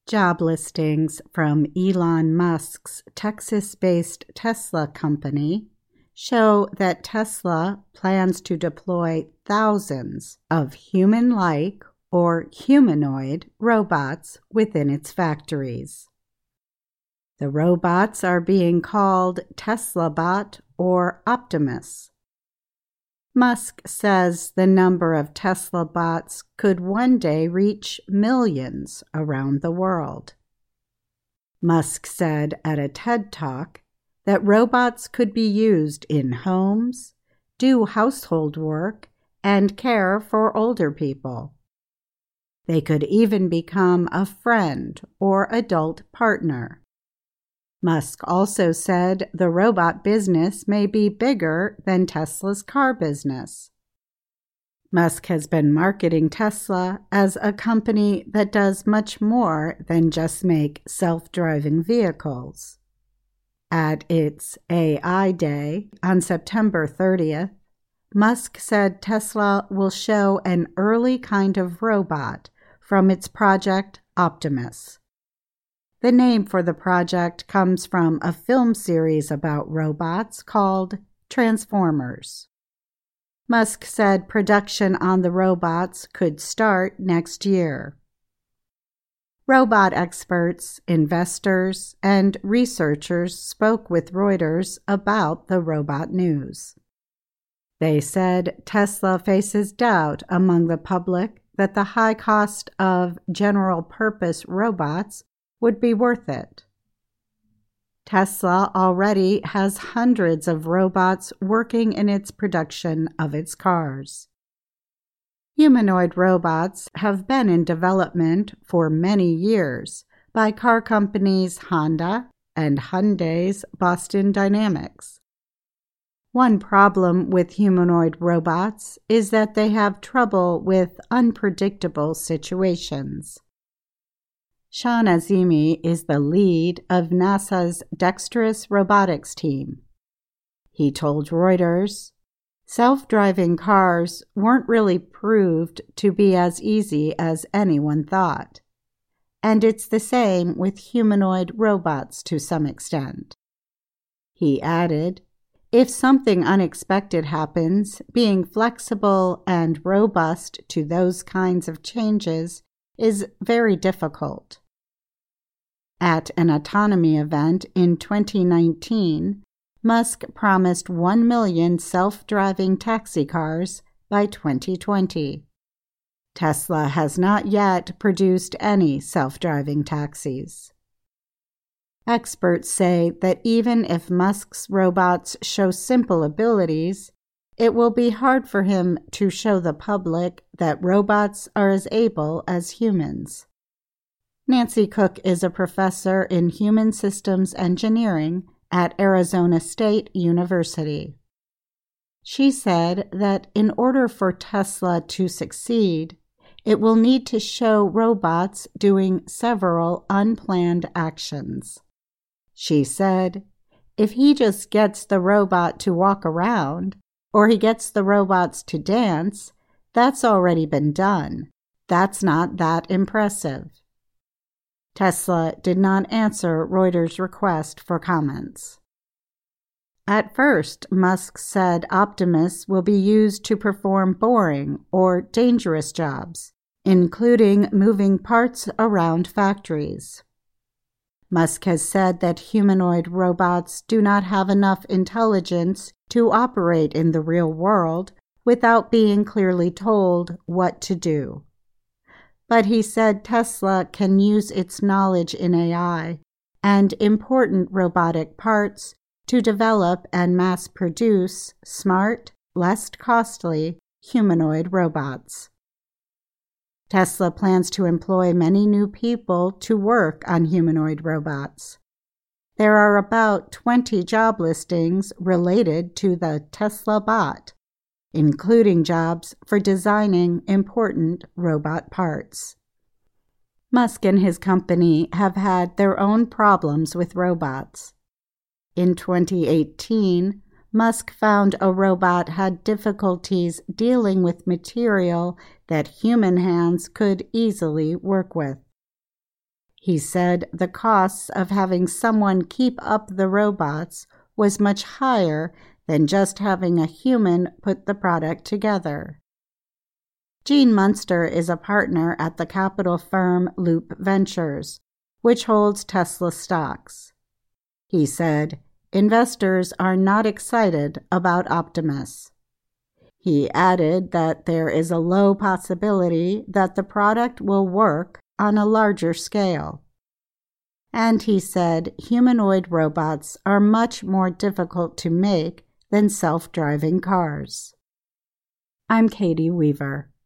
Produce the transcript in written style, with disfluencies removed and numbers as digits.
Job listings from Elon Musk's Texas-based Tesla company show that Tesla plans to deploy thousands of human-like or humanoid robots within its factories. The robots are being called TeslaBot or Optimus. Musk says the number of Tesla bots could one day reach millions around the world. Musk said at a TED Talk that robots could be used in homes, do household work, and care for older people. They could even become a friend or adult partner. Musk also said the robot business may be bigger than Tesla's car business. Musk has been marketing Tesla as a company that does much more than just make self-driving vehicles. At its AI Day on September 30th, Musk said Tesla will show an early kind of robot from its project Optimus. The name for the project comes from a film series about robots called Transformers. Musk said production on the robots could start next year. Robot experts, investors, and researchers spoke with Reuters about the robot news. They said Tesla faces doubt among the public that the high cost of general-purpose robots would be worth it. Tesla already has hundreds of robots working in its production of its cars. Humanoid robots have been in development for many years by car companies Honda and Hyundai's Boston Dynamics. One problem with humanoid robots is that they have trouble with unpredictable situations. Sean Azimi is the lead of NASA's Dexterous Robotics team. He told Reuters, "Self-driving cars weren't really proved to be as easy as anyone thought. And it's the same with humanoid robots to some extent." He added, "If something unexpected happens, being flexible and robust to those kinds of changes is very difficult." At an autonomy event in 2019, Musk promised 1 million self-driving taxi cars by 2020. Tesla has not yet produced any self-driving taxis. Experts say that even if Musk's robots show simple abilities, it will be hard for him to show the public that robots are as able as humans. Nancy Cook is a professor in human systems engineering at Arizona State University. She said that in order for Tesla to succeed, it will need to show robots doing several unplanned actions. She said, "If he just gets the robot to walk around, or he gets the robots to dance, that's already been done. That's not that impressive." Tesla did not answer Reuters' request for comments. At first, Musk said Optimus will be used to perform boring or dangerous jobs, including moving parts around factories. Musk has said that humanoid robots do not have enough intelligence to operate in the real world without being clearly told what to do. But he said Tesla can use its knowledge in AI and important robotic parts to develop and mass-produce smart, less costly humanoid robots. Tesla plans to employ many new people to work on humanoid robots. There are about 20 job listings related to the Tesla Bot, including jobs for designing important robot parts. Musk and his company have had their own problems with robots. In 2018, Musk found a robot had difficulties dealing with material that human hands could easily work with. He said the costs of having someone keep up the robots was much higher than just having a human put the product together. Gene Munster is a partner at the capital firm Loop Ventures, which holds Tesla stocks. He said, investors are not excited about Optimus. He added that there is a low possibility that the product will work on a larger scale. And he said humanoid robots are much more difficult to make than self-driving cars. I'm Katie Weaver.